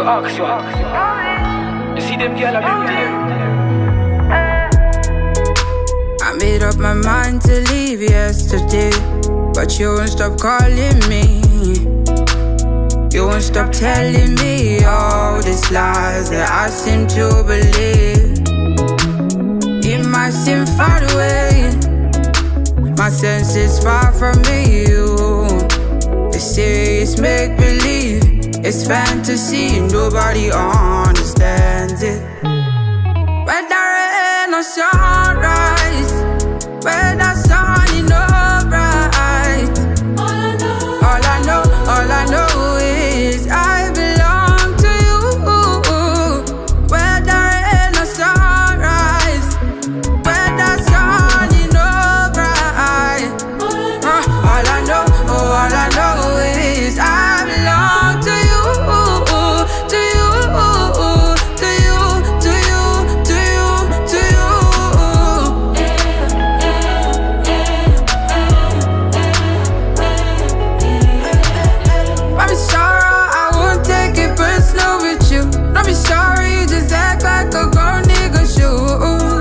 ask you. You see them girl, I beauty them. I made up my mind to leave yesterday, but you won't stop calling me. You won't stop telling me all these lies that I seem to believe. It might seem far away, my senses far from you. They say it's make-believe, it's fantasy, nobody understands it. When there ain't no sunrise, when the sun is not bright, all I know is I belong to you. When there ain't no sunrise, when the sun is not bright, all I know is I belong to you, to you, to you, to you, to you, to you. I'm sorry, I won't take it personal with you. Don't be sorry, you just act like a girl nigga should.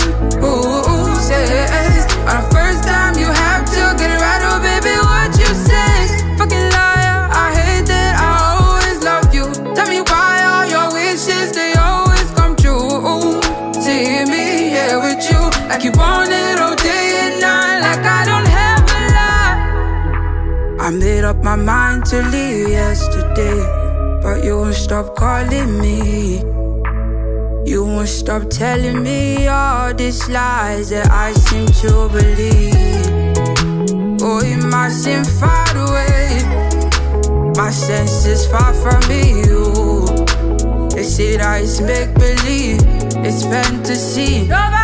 Says on the first time you have to get it right, oh baby, what you say? Fucking liar, I hate that I always love you. Tell me why all your wishes, they always come true. See me here with you, like you want it all day and night, like I don't have a lie. I made up my mind to leave yesterday, but you won't stop calling me. You won't stop telling me all these lies that I seem to believe. Oh, it might seem far away, my senses far from you. They say that it's make-believe, it's fantasy. Nobody